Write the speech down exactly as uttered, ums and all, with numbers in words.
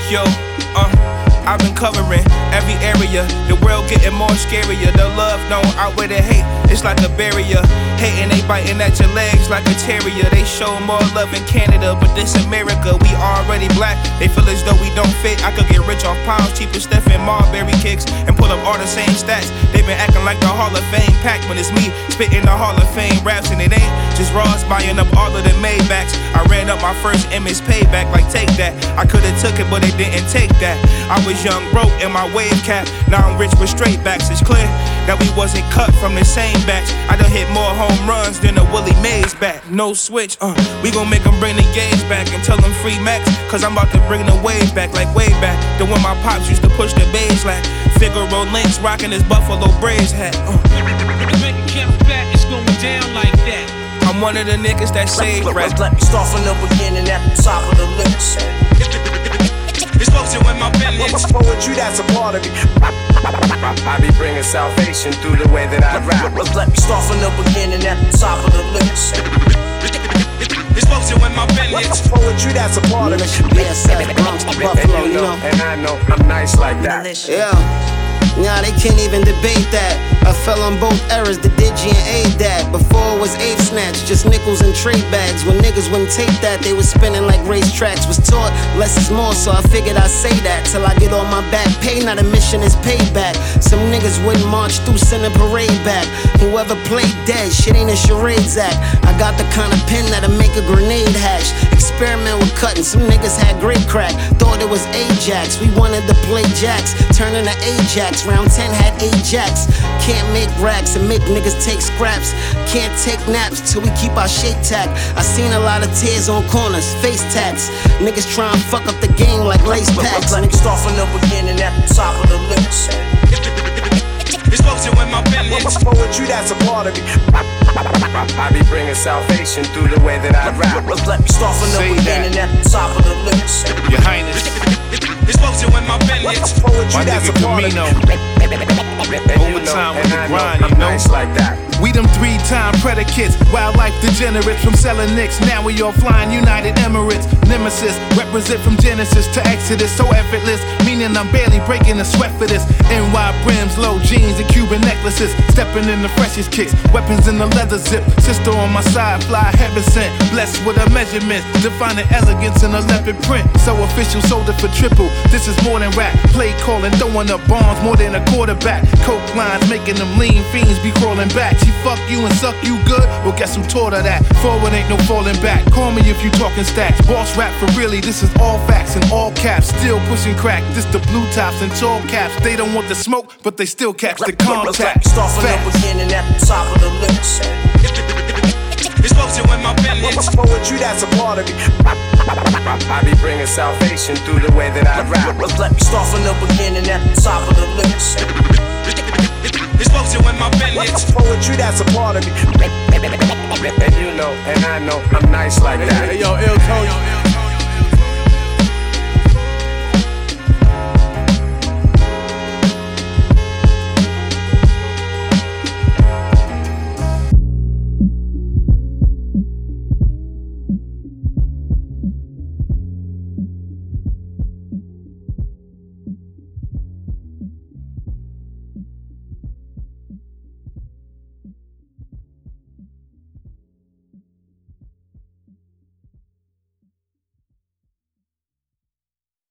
Yo, uh, I've been covering every area. The world getting more scarier. The love don't outweigh the hate. It's like a barrier. Hating, they biting at your legs like a terrier. They show more love in Canada, but this America, we already black. They feel as though we don't fit. I could get rich off pounds, cheaper Steph and Marbury kicks, and pull up all the same stats. They been acting like the Hall of Fame packed when it's me spitting the Hall of Fame raps, and it ain't just Ross buying up all of the Maybachs. I ran up my first image payback, like take that. I could've took it, but they didn't take that. I was young, broke in my wave cap. Now I'm rich with straight backs. It's clear that we wasn't cut from the same batch. I done hit more home runs than a Willie Mays bat. No switch, uh, we gon' make them bring the gauge back and tell them free max, cause I'm about to bring the wave back, like way back. The one my pops used to push the beige like Figaro Lynch rocking his Buffalo Braves hat. Uh. It's going down like that. I'm one of the niggas that say rap. Let me start from the beginning at the top of the list. It's closer when my pen hits. Poetry, that's a part of me. I be bringing salvation through the way that I rap. Let me start from the beginning at the top of the list. It's closer when my pen hits. Poetry, that's a part of me. Yes, Bronx to Buffalo, you know. And I know I'm nice like that. Yeah. Nah, they can't even debate that. I fell on both errors, the digi and A that. Before it was eighth snatch, just nickels and trade bags. When niggas wouldn't take that, they was spinning like racetracks. Was taught less is more, so I figured I'd say that till I get on my back pay. Now the mission is payback. Some niggas wouldn't march through, send a parade back. Whoever played dead, shit ain't a charades act. I got the kind of pen that'll make a grenade hatch. Experiment with cutting, some niggas had great crack. Thought it was Ajax, we wanted to play jacks. Turning to Ajax, round ten had eight jacks. Can't make racks and make niggas take scraps. Can't take naps till we keep our shake tack. I seen a lot of tears on corners, face tats. Niggas try and fuck up the game like lace packs. Let me start from the beginning at the top of the list. It's closer when my pen hits. Poetry, that's a part of me. I be bringing salvation through the way that I rap. Let me start from the Say beginning that. at the top of the list. Your Highness, It's closer when my pen hits. Poetry, my that's a nigga part of Camino. me. Overtime with the grind, you I'm know. nice like that. We them three-time predicates, wildlife degenerates from selling nicks. Now we all flying United Emirates. Nemesis, represent from Genesis to Exodus, so effortless. Meaning I'm barely breaking a sweat for this. N Y brims, low jeans, and Cuban necklaces. Stepping in the freshest kicks, weapons in the leather zip. Sister on my side, fly heaven sent. Blessed with a measurement, defining elegance in a leopard print. So official, sold it for triple. This is more than rap. Play calling, throwing up bombs more than a quarterback. Coke lines making them lean fiends be crawling back. She fuck you and suck you good, well guess who taught her that? Forward ain't no falling back. Call me if you talking stacks. Boss rap for really, this is all facts and all caps. Still pushing crack, this the blue tops and tall caps. They don't want the smoke, but they still catch the contact. Let me start from the beginning at the top of the list. It's closer when my pen hits. Poetry, that's a part of me. I be bringing salvation through the way that I rap. Let me start from the beginning at the top of the list. It's closer when my pen hits. Poetry, that's a part of me. And you know, and I know I'm nice like that. Hey, yo, Ill Tony.